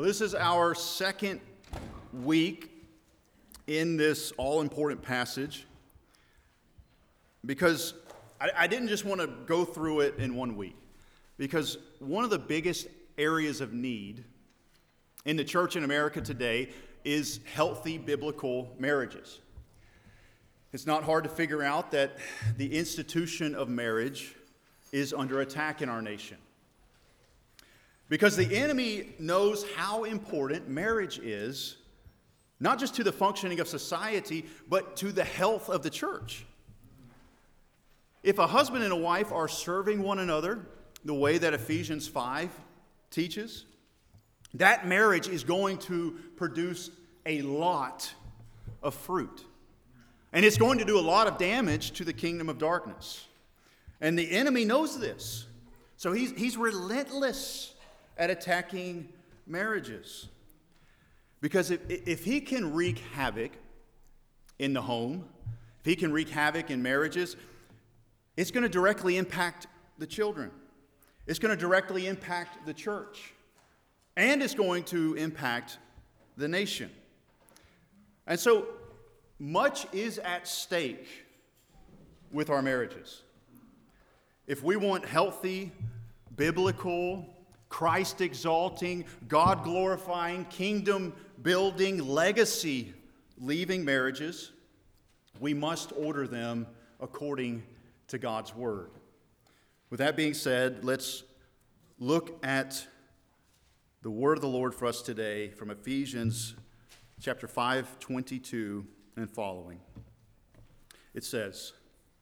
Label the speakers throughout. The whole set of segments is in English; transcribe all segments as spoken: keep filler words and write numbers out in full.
Speaker 1: Well, this is our second week in this all-important passage because I, I didn't just want to go through it in one week, because one of the biggest areas of need in the church in America today is healthy biblical marriages. It's not hard to figure out that the institution of marriage is under attack in our nation, because the enemy knows how important marriage is, not just to the functioning of society, but to the health of the church. If a husband and a wife are serving one another the way that Ephesians five teaches, that marriage is going to produce a lot of fruit. And it's going to do a lot of damage to the kingdom of darkness. And the enemy knows this. So he's, he's relentless at attacking marriages. Because if, if he can wreak havoc in the home, if he can wreak havoc in marriages, it's going to directly impact the children. It's going to directly impact the church. And it's going to impact the nation. And so much is at stake with our marriages. If we want healthy, biblical, Christ-exalting, God-glorifying, kingdom-building, legacy-leaving marriages, we must order them according to God's word. With that being said, let's look at the word of the Lord for us today from Ephesians chapter five, twenty-two and following. It says,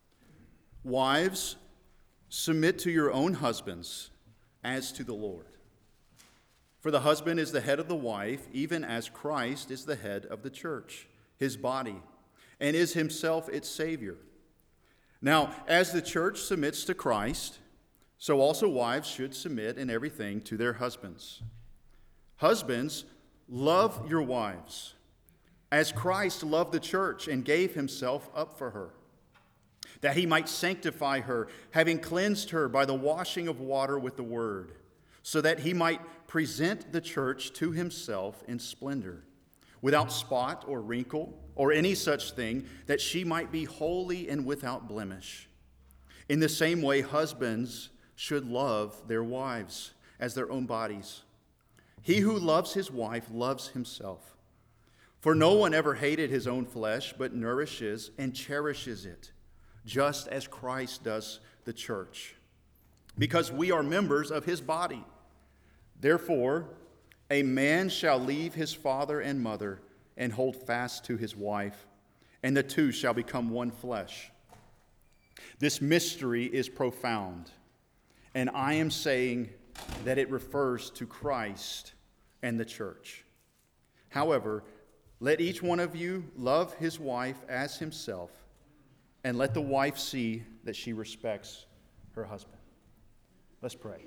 Speaker 1: "Wives, submit to your own husbands as to the Lord. For the husband is the head of the wife, even as Christ is the head of the church, his body, and is himself its Savior. Now, as the church submits to Christ, so also wives should submit in everything to their husbands. Husbands, love your wives, as Christ loved the church and gave himself up for her, that he might sanctify her, having cleansed her by the washing of water with the word, so that he might present the church to himself in splendor, without spot or wrinkle or any such thing, that she might be holy and without blemish. In the same way, husbands should love their wives as their own bodies. He who loves his wife loves himself. For no one ever hated his own flesh, but nourishes and cherishes it, just as Christ does the church, because we are members of his body. Therefore, a man shall leave his father and mother and hold fast to his wife, and the two shall become one flesh. This mystery is profound, and I am saying that it refers to Christ and the church. However, let each one of you love his wife as himself, and let the wife see that she respects her husband." Let's pray.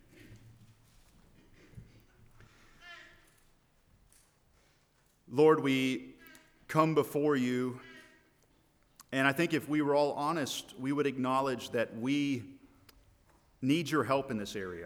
Speaker 1: Lord, we come before you, and I think if we were all honest, we would acknowledge that we need your help in this area.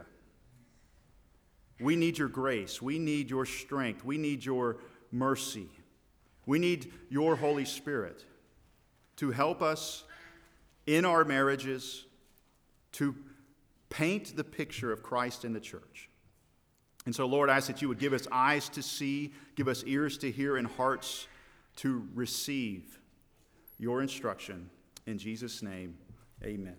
Speaker 1: We need your grace. We need your strength. We need your mercy. We need your Holy Spirit to help us in our marriages to paint the picture of Christ in the church. And so, Lord, I ask that you would give us eyes to see, give us ears to hear, and hearts to receive your instruction. In Jesus' name, amen.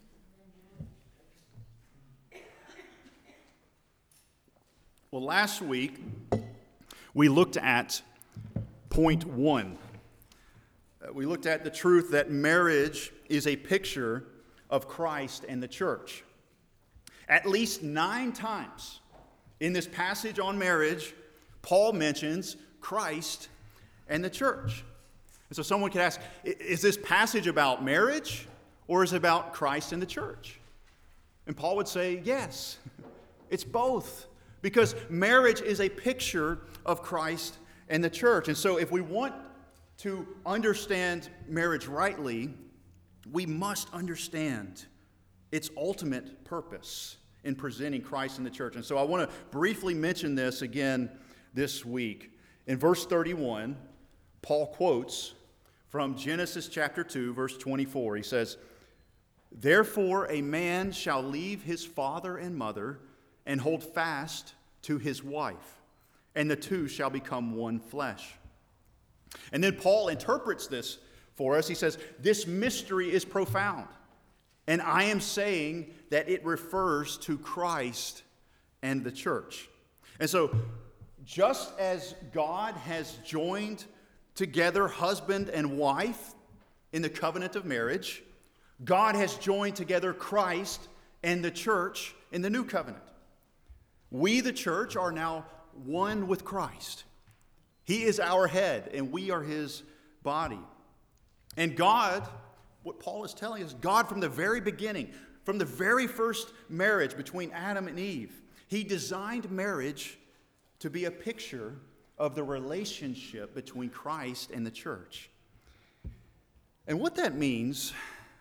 Speaker 1: Well, last week, we looked at point one. We looked at the truth that marriage is a picture of Christ and the church. At least nine times in this passage on marriage, Paul mentions Christ and the church. And so someone could ask, is this passage about marriage or is it about Christ and the church? And Paul would say, yes, it's both. Because marriage is a picture of Christ and the church. And so if we want to understand marriage rightly, we must understand its ultimate purpose in presenting Christ in the church. And so I want to briefly mention this again this week. In verse thirty-one, Paul quotes from Genesis chapter two, verse twenty-four. He says, "Therefore a man shall leave his father and mother and hold fast to his wife, and the two shall become one flesh." And then Paul interprets this for us. He says, this mystery is profound, and I am saying that it refers to Christ and the church. And so, just as God has joined together husband and wife in the covenant of marriage, God has joined together Christ and the church in the new covenant. We, the church, are now one with Christ. He is our head, and we are his body. And God, what Paul is telling us, God from the very beginning, from the very first marriage between Adam and Eve, he designed marriage to be a picture of the relationship between Christ and the church. And what that means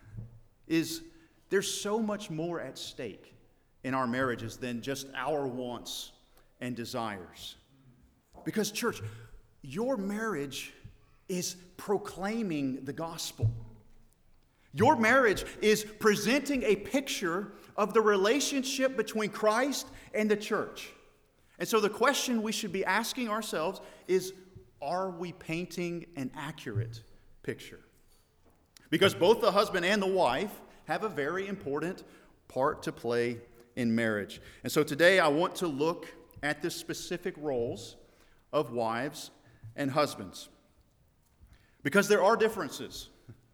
Speaker 1: is there's so much more at stake in our marriages than just our wants and desires. Because, church, your marriage is proclaiming the gospel. Your marriage is presenting a picture of the relationship between Christ and the church. And so the question we should be asking ourselves is, are we painting an accurate picture? Because both the husband and the wife have a very important part to play in marriage. And so today I want to look at the specific roles of wives and husbands. Because there are differences.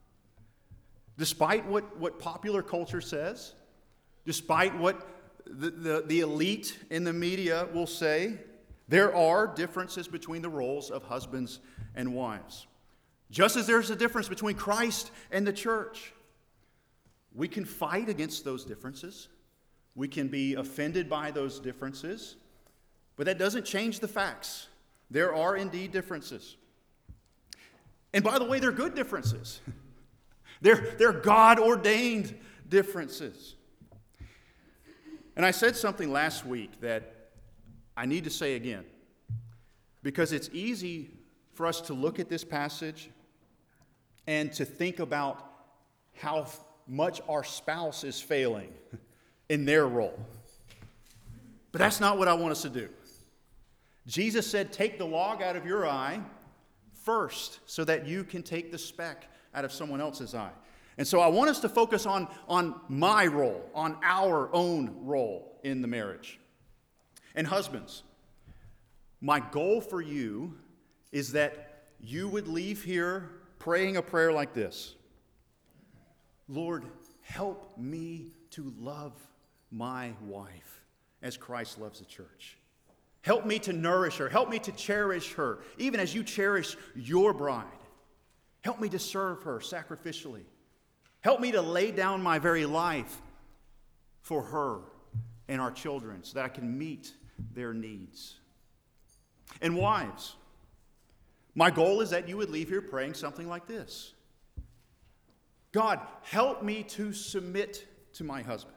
Speaker 1: Despite what, what popular culture says, despite what the, the, the elite in the media will say, there are differences between the roles of husbands and wives. Just as there's a difference between Christ and the church. We can fight against those differences. We can be offended by those differences. But that doesn't change the facts. There are indeed differences. And by the way, they're good differences. They're, they're God-ordained differences. And I said something last week that I need to say again, because it's easy for us to look at this passage and to think about how much our spouse is failing in their role. But that's not what I want us to do. Jesus said, take the log out of your eye first so that you can take the speck out of someone else's eye. And so I want us to focus on, on my role, on our own role in the marriage. And husbands, my goal for you is that you would leave here praying a prayer like this. Lord, help me to love my wife as Christ loves the church. Help me to nourish her. Help me to cherish her, even as you cherish your bride. Help me to serve her sacrificially. Help me to lay down my very life for her and our children so that I can meet their needs. And wives, my goal is that you would leave here praying something like this. God, help me to submit to my husband.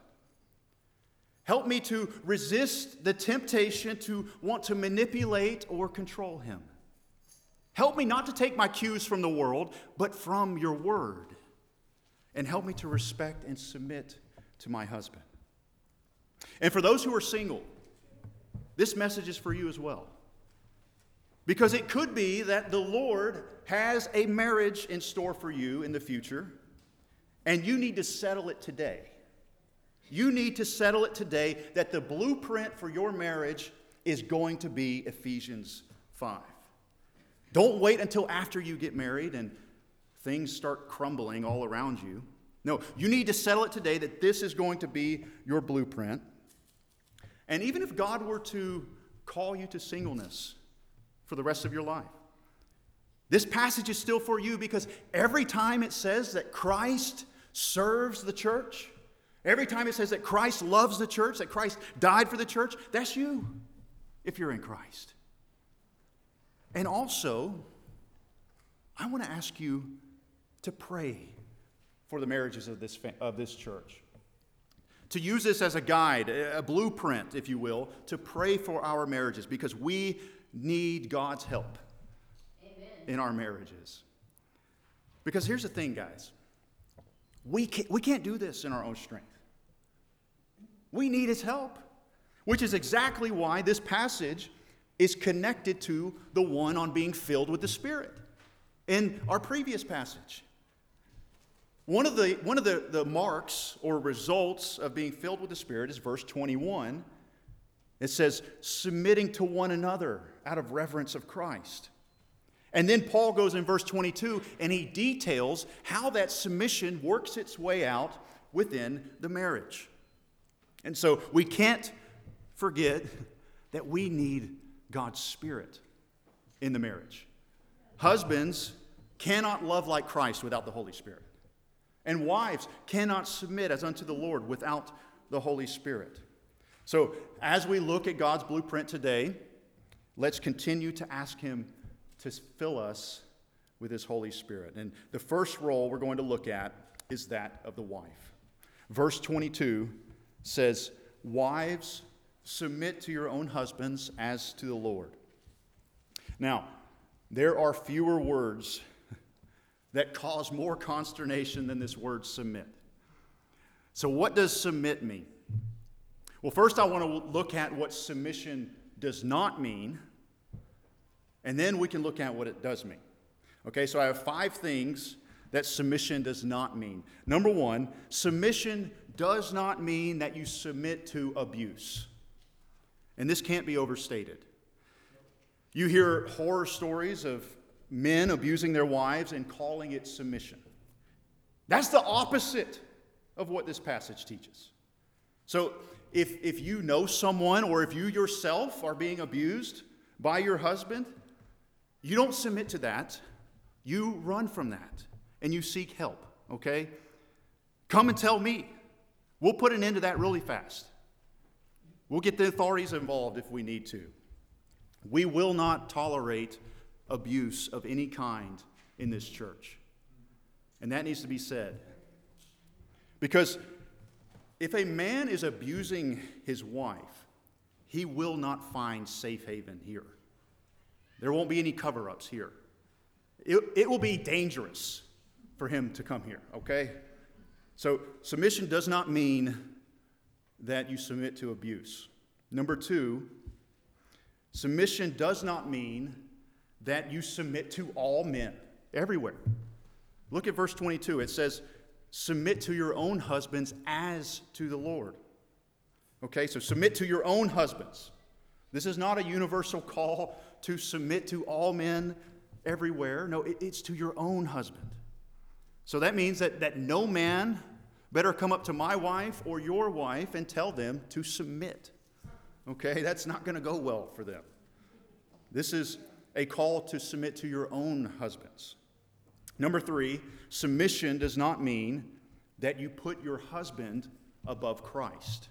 Speaker 1: Help me to resist the temptation to want to manipulate or control him. Help me not to take my cues from the world, but from your word. And help me to respect and submit to my husband. And for those who are single, this message is for you as well. Because it could be that the Lord has a marriage in store for you in the future, and you need to settle it today. You need to settle it today that the blueprint for your marriage is going to be Ephesians five. Don't wait until after you get married and things start crumbling all around you. No, you need to settle it today that this is going to be your blueprint. And even if God were to call you to singleness for the rest of your life, this passage is still for you, because every time it says that Christ serves the church, every time it says that Christ loves the church, that Christ died for the church, that's you if you're in Christ. And also, I want to ask you to pray for the marriages of this, of this church. to use this as a guide, a blueprint, if you will, to pray for our marriages, because we need God's help Amen. In our marriages. Because here's the thing, guys. We can't, we can't do this in our own strength. We need His help, which is exactly why this passage is connected to the one on being filled with the Spirit in our previous passage. One of the, one of the, the marks or results of being filled with the Spirit is verse twenty-one. It says, submitting to one another out of reverence of Christ. And then Paul goes in verse twenty-two and he details how that submission works its way out within the marriage. And so we can't forget that we need God's Spirit in the marriage. Husbands cannot love like Christ without the Holy Spirit. And wives cannot submit as unto the Lord without the Holy Spirit. So as we look at God's blueprint today, let's continue to ask Him to fill us with His Holy Spirit. And the first role we're going to look at is that of the wife. Verse twenty-two says, wives, submit to your own husbands as to the Lord. Now, there are fewer words that cause more consternation than this word submit. So what does submit mean? Well, first I want to look at what submission does not mean, and then we can look at what it does mean. Okay, so I have five things that submission does not mean. Number one, submission does not mean that you submit to abuse. And this can't be overstated. You hear horror stories of men abusing their wives and calling it submission. That's the opposite of what this passage teaches. So if, if you know someone or if you yourself are being abused by your husband, you don't submit to that. You run from that and you seek help, okay? Come and tell me. We'll put an end to that really fast. We'll get the authorities involved if we need to. We will not tolerate abuse of any kind in this church. And that needs to be said. Because if a man is abusing his wife, he will not find safe haven here. There won't be any cover-ups here. It, it will be dangerous for him to come here, okay? So submission does not mean that you submit to abuse. Number two, submission does not mean that you submit to all men, everywhere. Look at verse twenty-two. It says, submit to your own husbands as to the Lord. Okay, so submit to your own husbands. This is not a universal call to submit to all men everywhere. No, it, it's to your own husband. So that means that, that no man better come up to my wife or your wife and tell them to submit. Okay, that's not going to go well for them. This is a call to submit to your own husbands. Number three, submission does not mean that you put your husband above Christ.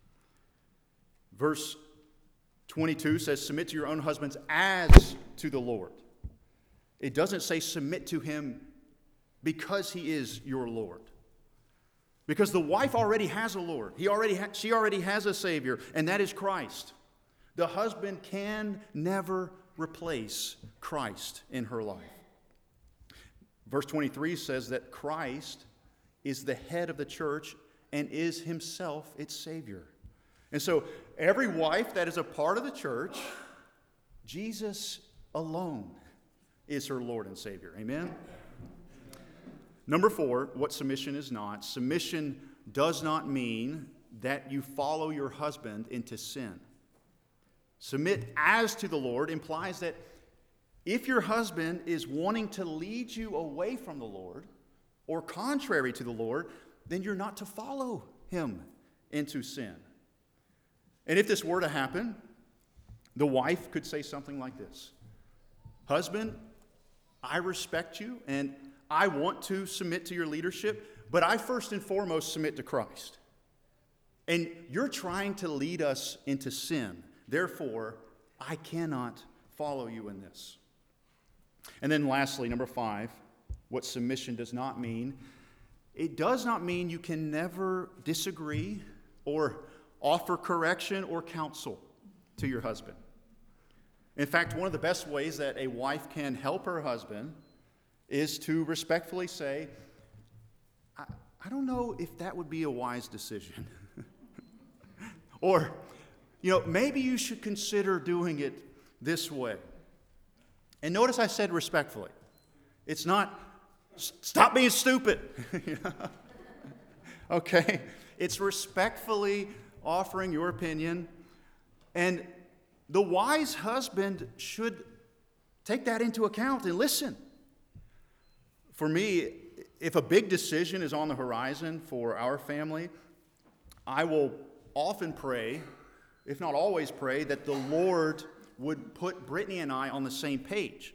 Speaker 1: Verse twenty-two says, submit to your own husbands as to the Lord. It doesn't say submit to him because he is your Lord. Because the wife already has a Lord. He already ha- she already has a Savior, and that is Christ. The husband can never replace Christ in her life. Verse twenty-three says that Christ is the head of the church and is himself its Savior. And so every wife that is a part of the church, Jesus alone is her Lord and Savior. Amen? Number four, what submission is not. Submission does not mean that you follow your husband into sin. Submit as to the Lord implies that if your husband is wanting to lead you away from the Lord or contrary to the Lord, then you're not to follow him into sin. And if this were to happen, the wife could say something like this: husband, I respect you and I want to submit to your leadership, but I first and foremost submit to Christ. And you're trying to lead us into sin. Therefore, I cannot follow you in this. And then lastly, number five, what submission does not mean. It does not mean you can never disagree or offer correction or counsel to your husband. In fact, one of the best ways that a wife can help her husband is to respectfully say, I, I don't know if that would be a wise decision. Or, you know, maybe you should consider doing it this way. And notice I said respectfully. It's not, stop being stupid. Okay? It's respectfully offering your opinion. And the wise husband should take that into account and listen. For me, if a big decision is on the horizon for our family, I will often pray, if not always pray, that the Lord would put Brittany and I on the same page.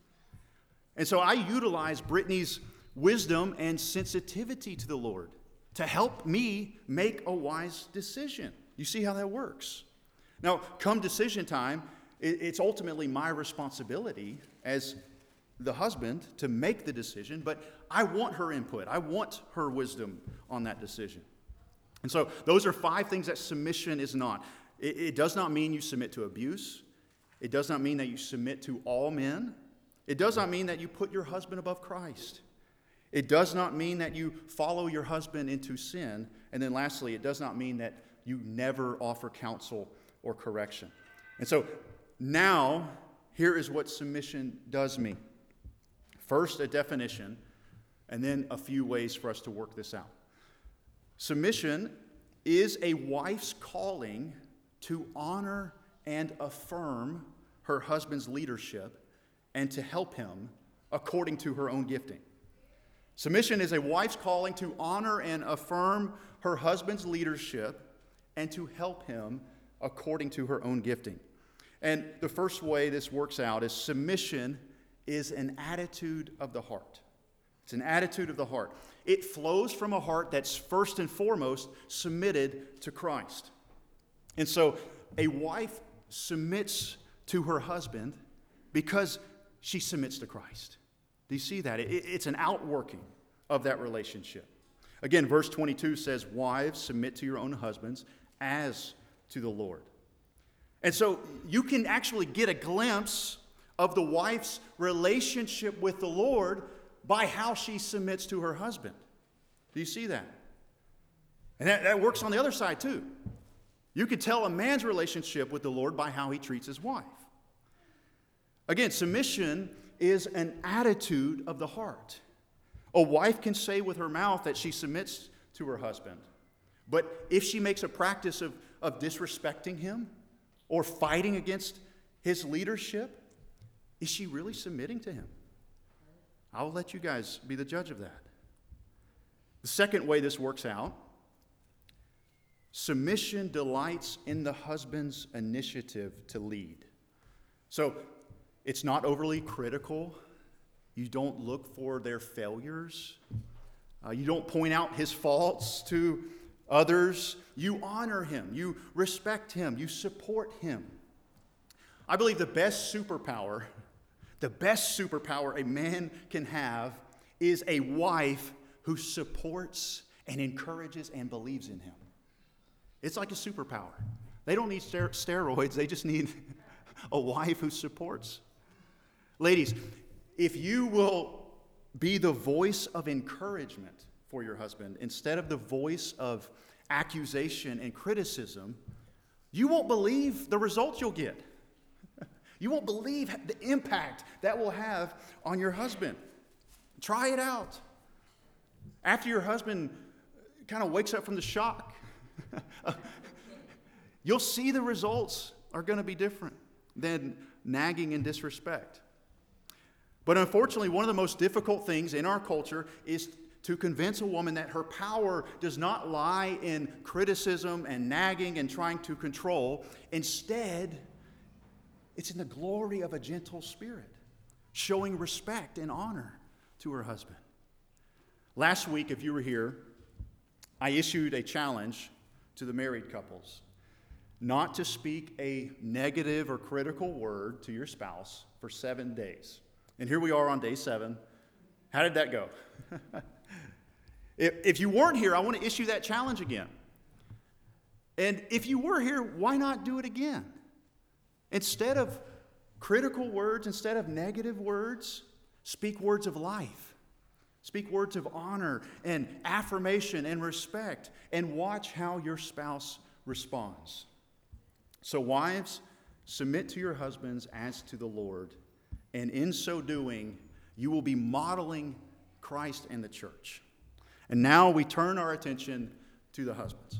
Speaker 1: And so I utilize Brittany's wisdom and sensitivity to the Lord to help me make a wise decision. You see how that works? Now, come decision time, it's ultimately my responsibility as the husband to make the decision, but I want her input. I want her wisdom on that decision. And so those are five things that submission is not. It, it does not mean you submit to abuse. It does not mean that you submit to all men. It does not mean that you put your husband above Christ. It does not mean that you follow your husband into sin. And then lastly, it does not mean that you never offer counsel or correction. And so now, here is what submission does mean. First, a definition, and then a few ways for us to work this out. Submission is a wife's calling to honor and affirm her husband's leadership and to help him according to her own gifting. Submission is a wife's calling to honor and affirm her husband's leadership and to help him according to her own gifting. And the first way this works out is submission is an attitude of the heart. It's an attitude of the heart. It flows from a heart that's first and foremost submitted to Christ. And so a wife submits to her husband because she submits to Christ. Do you see that? It, it's an outworking of that relationship. Again, verse twenty-two says, "Wives, submit to your own husbands as to the Lord." And so you can actually get a glimpse of the wife's relationship with the Lord by how she submits to her husband. Do you see that? And that, that works on the other side too. You could tell a man's relationship with the Lord by how he treats his wife. Again, submission is an attitude of the heart. A wife can say with her mouth that she submits to her husband, but if she makes a practice of, of disrespecting him or fighting against his leadership, is she really submitting to him? I'll let you guys be the judge of that. The second way this works out, submission delights in the husband's initiative to lead. So it's not overly critical. You don't look for their failures. Uh, you don't point out his faults to others. You honor him. You respect him. You support him. I believe the best superpower, the best superpower a man can have is a wife who supports and encourages and believes in him. It's like a superpower. They don't need ster- steroids. They just need a wife who supports. Ladies, if you will be the voice of encouragement for your husband instead of the voice of accusation and criticism, you won't believe the results you'll get. You won't believe the impact that will have on your husband. Try it out. After your husband kind of wakes up from the shock, you'll see the results are going to be different than nagging and disrespect. But unfortunately, one of the most difficult things in our culture is to convince a woman that her power does not lie in criticism and nagging and trying to control. Instead, it's in the glory of a gentle spirit, showing respect and honor to her husband. Last week, if you were here, I issued a challenge to the married couples not to speak a negative or critical word to your spouse for seven days. And here we are on day seven. How did that go? if, if you weren't here, I want to issue that challenge again. And if you were here, why not do it again? Instead of critical words, instead of negative words, speak words of life. Speak words of honor and affirmation and respect, and watch how your spouse responds. So wives, submit to your husbands as to the Lord, and in so doing, you will be modeling Christ and the church. And now we turn our attention to the husbands.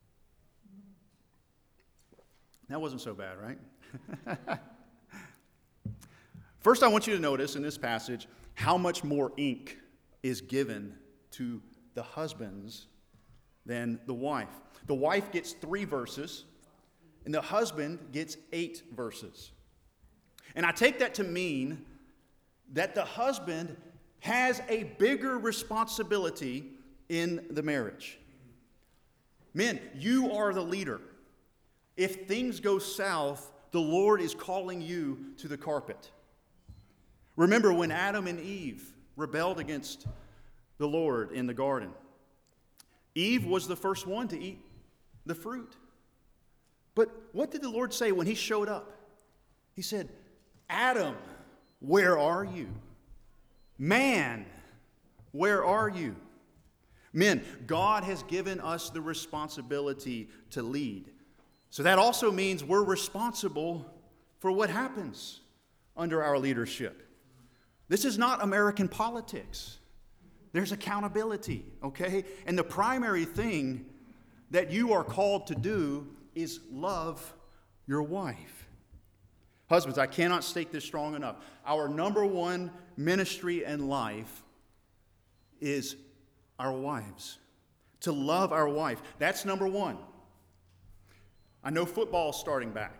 Speaker 1: That wasn't so bad, right? First, I want you to notice in this passage how much more ink is given to the husbands than the wife. The wife gets three verses, and the husband gets eight verses. And I take that to mean that the husband has a bigger responsibility in the marriage. Men, you are the leader. If things go south, the Lord is calling you to the carpet. Remember when Adam and Eve rebelled against the Lord in the garden? Eve was the first one to eat the fruit. But what did the Lord say when he showed up? He said, Adam, where are you? Man, where are you? Men, God has given us the responsibility to lead. So that also means we're responsible for what happens under our leadership. This is not American politics. There's accountability, okay? And the primary thing that you are called to do is love your wife. Husbands, I cannot state this strong enough. Our number one ministry in life is our wives. To love our wife. That's number one. I know football is starting back.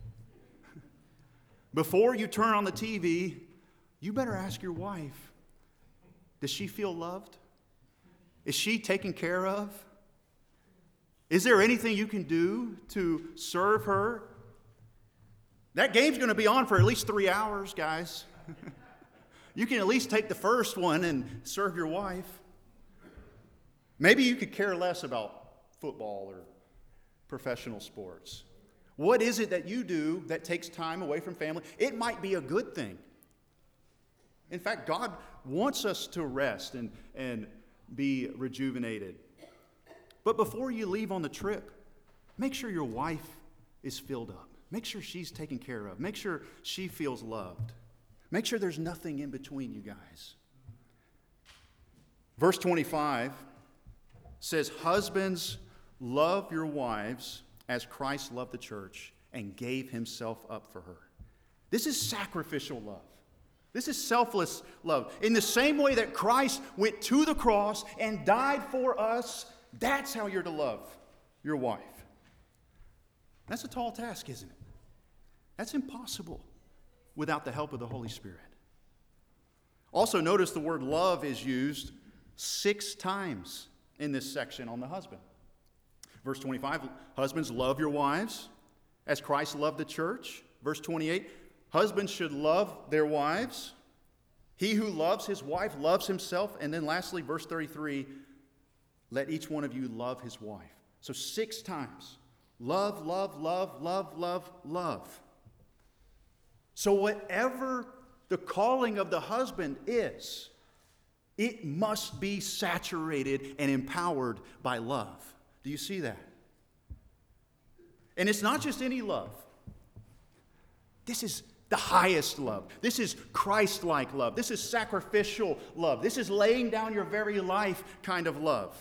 Speaker 1: Before you turn on the T V, you better ask your wife, does she feel loved? Is she taken care of? Is there anything you can do to serve her? That game's going to be on for at least three hours, guys. You can at least take the first one and serve your wife. Maybe you could care less about football or professional sports. What is it that you do that takes time away from family? It might be a good thing. In fact, God wants us to rest and, and be rejuvenated. But before you leave on the trip, make sure your wife is filled up. Make sure she's taken care of. Make sure she feels loved. Make sure there's nothing in between you guys. Verse twenty-five says, husbands, love your wives as Christ loved the church and gave himself up for her. This is sacrificial love. This is selfless love. In the same way that Christ went to the cross and died for us, that's how you're to love your wife. That's a tall task, isn't it? That's impossible without the help of the Holy Spirit. Also, notice the word love is used six times in this section on the husband. Verse twenty-five, husbands, love your wives as Christ loved the church. Verse twenty-eight, husbands should love their wives. He who loves his wife loves himself. And then lastly, verse thirty-three, let each one of you love his wife. So six times. Love, love, love, love, love, love. So whatever the calling of the husband is, it must be saturated and empowered by love. Do you see that? And it's not just any love. This is the highest love. This is Christ-like love. This is sacrificial love. This is laying down your very life kind of love.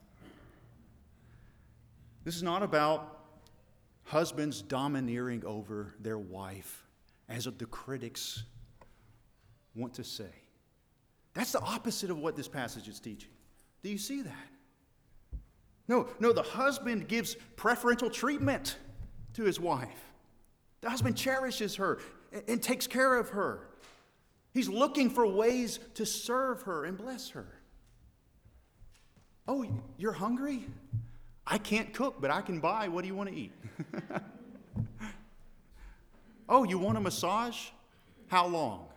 Speaker 1: This is not about husbands domineering over their wife, as the critics want to say. That's the opposite of what this passage is teaching. Do you see that? No, no, the husband gives preferential treatment to his wife. The husband cherishes her and, and takes care of her. He's looking for ways to serve her and bless her. Oh, you're hungry? I can't cook, but I can buy. What do you want to eat? Oh, you want a massage? How long?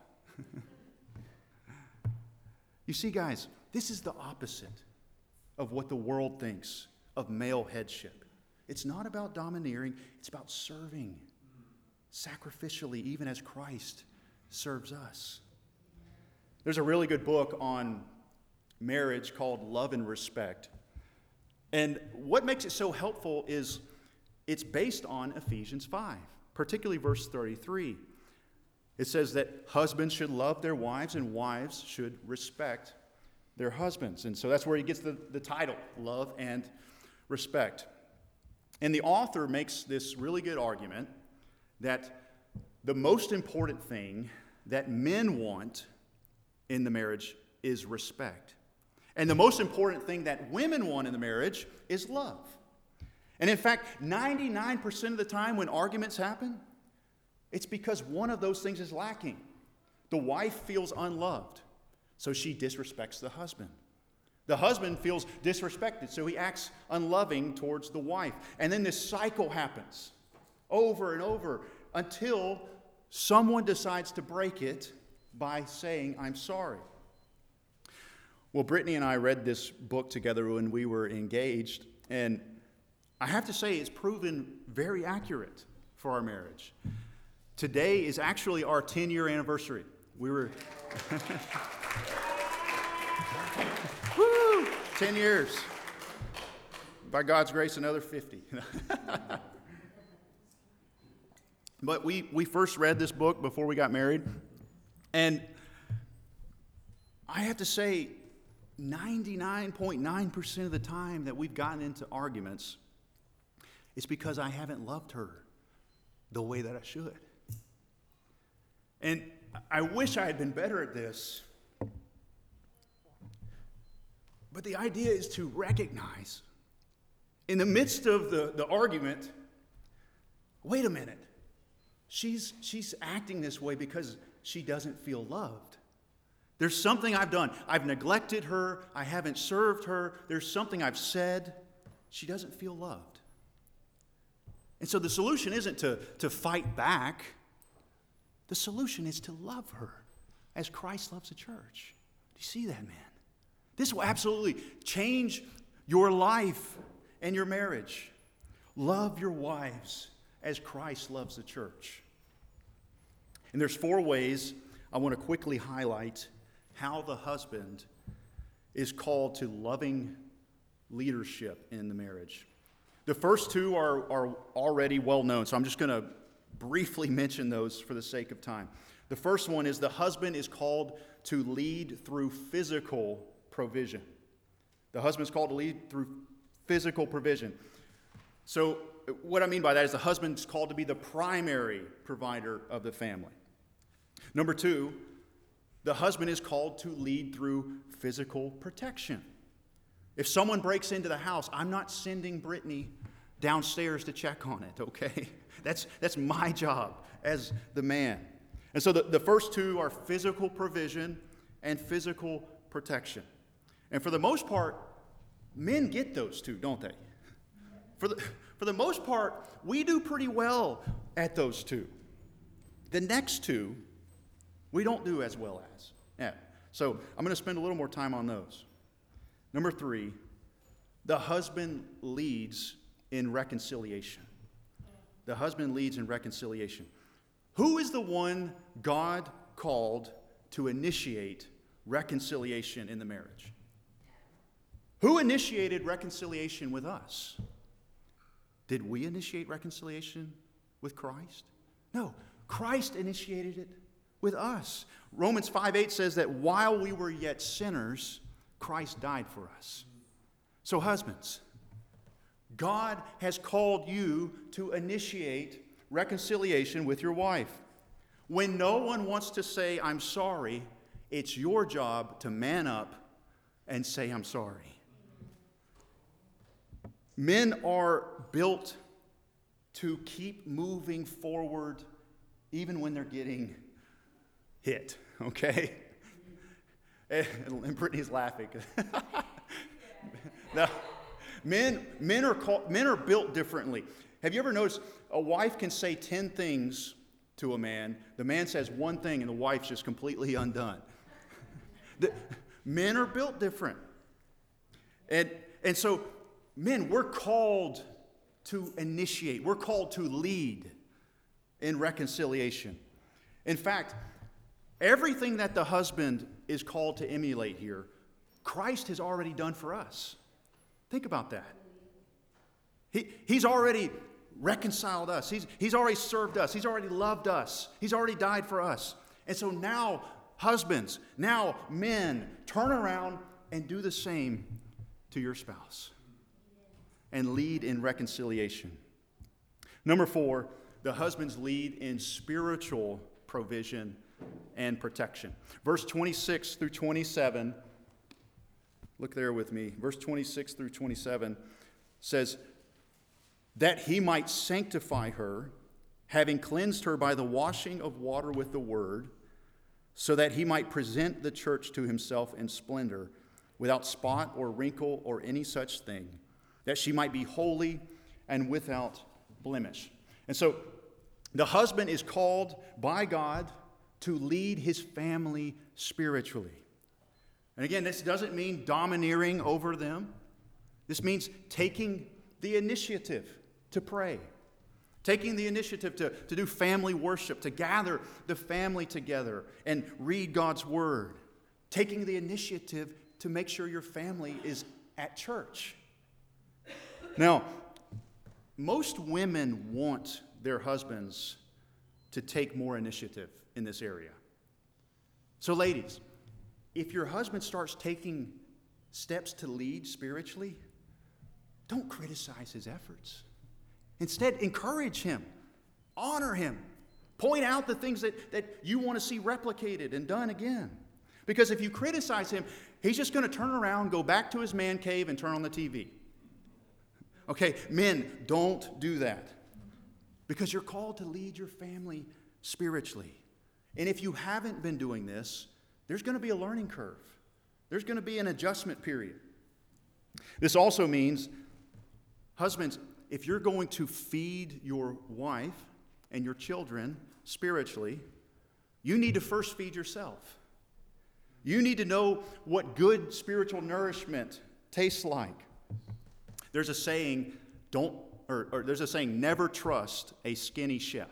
Speaker 1: You see, guys, this is the opposite of what the world thinks of male headship. It's not about domineering. It's about serving sacrificially, even as Christ serves us. There's a really good book on marriage called Love and Respect. And what makes it so helpful is it's based on Ephesians five, particularly verse thirty-three. It says that husbands should love their wives and wives should respect their husbands. And so that's where he gets the, the title, Love and Respect. And the author makes this really good argument that the most important thing that men want in the marriage is respect. And the most important thing that women want in the marriage is love. And in fact, ninety-nine percent of the time when arguments happen, it's because one of those things is lacking. The wife feels unloved, so she disrespects the husband. The husband feels disrespected, so he acts unloving towards the wife. And then this cycle happens over and over until someone decides to break it by saying, I'm sorry. Well, Brittany and I read this book together when we were engaged, and I have to say it's proven very accurate for our marriage. Today is actually our ten-year anniversary. We were... Woo! ten years. By God's grace, another fifty. But we, we first read this book before we got married, and I have to say, ninety-nine point nine percent of the time that we've gotten into arguments, it's because I haven't loved her the way that I should. And I wish I had been better at this. But the idea is to recognize, in the midst of the, the argument, wait a minute. She's, she's acting this way because she doesn't feel loved. There's something I've done. I've neglected her. I haven't served her. There's something I've said. She doesn't feel loved. And so the solution isn't to, to fight back. The solution is to love her as Christ loves the church. Do you see that, man? This will absolutely change your life and your marriage. Love your wives as Christ loves the church. And there's four ways I want to quickly highlight how the husband is called to loving leadership in the marriage. The first two are, are already well known, so I'm just going to briefly mention those for the sake of time. The first one is the husband is called to lead through physical provision. The husband is called to lead through physical provision. So what I mean by that is the husband is called to be the primary provider of the family. Number two, the husband is called to lead through physical protection. If someone breaks into the house, I'm not sending Brittany downstairs to check on it, okay? That's, that's my job as the man. And so the, the first two are physical provision and physical protection. And for the most part, men get those two, don't they? For the, for the most part, we do pretty well at those two. The next two, we don't do as well as. Yeah. So I'm going to spend a little more time on those. Number three, the husband leads in reconciliation. The husband leads in reconciliation. Who is the one God called to initiate reconciliation in the marriage? Who initiated reconciliation with us? Did we initiate reconciliation with Christ? No, Christ initiated it with us. Romans five eight says that while we were yet sinners, Christ died for us. So husbands, God has called you to initiate reconciliation with your wife. When no one wants to say, I'm sorry, it's your job to man up and say, I'm sorry. Men are built to keep moving forward even when they're getting hit, okay? And Brittany's laughing. No, men, men, are called, men are built differently. Have you ever noticed a wife can say ten things to a man, the man says one thing and the wife's just completely undone? The, men are built different. And, and so, men, we're called to initiate. We're called to lead in reconciliation. In fact, everything that the husband is called to emulate here, Christ has already done for us. Think about that. He, he's already reconciled us. He's, he's already served us. He's already loved us. He's already died for us. And so now, husbands, now men, turn around and do the same to your spouse and lead in reconciliation. Number four, the husbands lead in spiritual provision and protection. Verse twenty-six through twenty-seven, look there with me. Verse twenty-six through twenty-seven says, that he might sanctify her, having cleansed her by the washing of water with the word, so that he might present the church to himself in splendor, without spot or wrinkle or any such thing, that she might be holy and without blemish. And so the husband is called by God to lead his family spiritually. And again, this doesn't mean domineering over them. This means taking the initiative to pray, taking the initiative to, to do family worship, to gather the family together and read God's word, taking the initiative to make sure your family is at church. Now, most women want their husbands to take more initiative in this area. So ladies, if your husband starts taking steps to lead spiritually, don't criticize his efforts. Instead, encourage him, honor him, point out the things that, that you want to see replicated and done again. Because if you criticize him, he's just going to turn around, go back to his man cave, and turn on the T V. Okay, men, don't do that. Because you're called to lead your family spiritually. And if you haven't been doing this, there's going to be a learning curve. There's going to be an adjustment period. This also means, husbands, if you're going to feed your wife and your children spiritually, you need to first feed yourself. You need to know what good spiritual nourishment tastes like. There's a saying, don't, or, or there's a saying, never trust a skinny chef.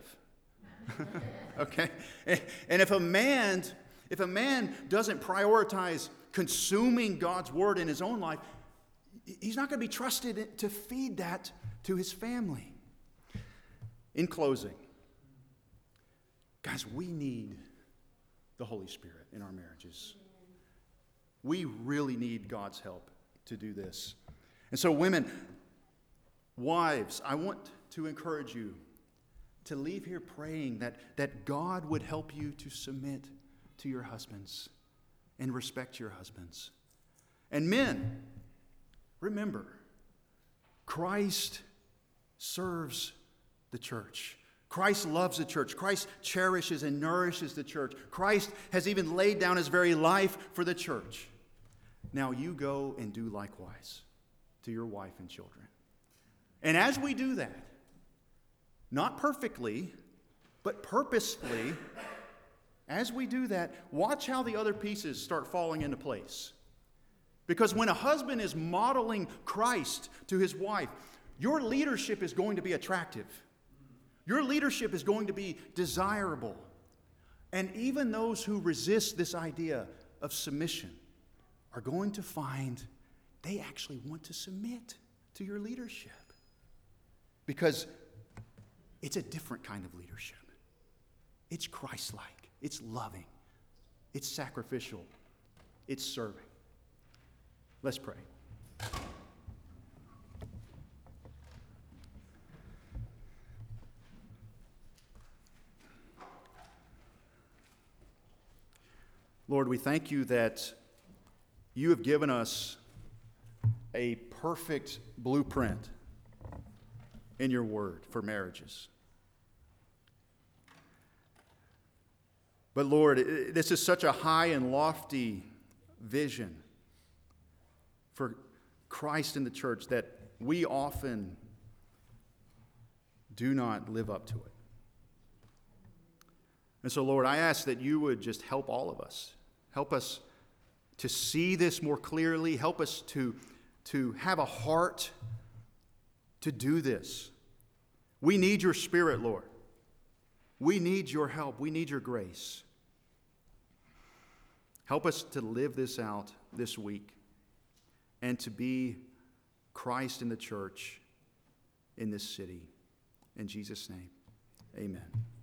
Speaker 1: Okay? And if a man, if a man doesn't prioritize consuming God's word in his own life, he's not going to be trusted to feed that to his family. In closing, guys, we need the Holy Spirit in our marriages. We really need God's help to do this. And so women, wives, I want to encourage you to leave here praying that, that God would help you to submit to your husbands and respect your husbands. And men, remember, Christ serves the church. Christ loves the church. Christ cherishes and nourishes the church. Christ has even laid down his very life for the church. Now you go and do likewise to your wife and children. And as we do that, not perfectly, but purposefully, as we do that, watch how the other pieces start falling into place. Because when a husband is modeling Christ to his wife, your leadership is going to be attractive. Your leadership is going to be desirable. And even those who resist this idea of submission are going to find they actually want to submit to your leadership. Because it's a different kind of leadership. It's Christ-like. It's loving. It's sacrificial. It's serving. Let's pray. Lord, we thank you that you have given us a perfect blueprint in your word for marriages. But Lord, this is such a high and lofty vision for Christ in the church that we often do not live up to it. And so, Lord, I ask that you would just help all of us. Help us to see this more clearly. Help us to, to have a heart to do this. We need your Spirit, Lord. We need your help. We need your grace. Help us to live this out this week and to be Christ in the church in this city. In Jesus' name, amen.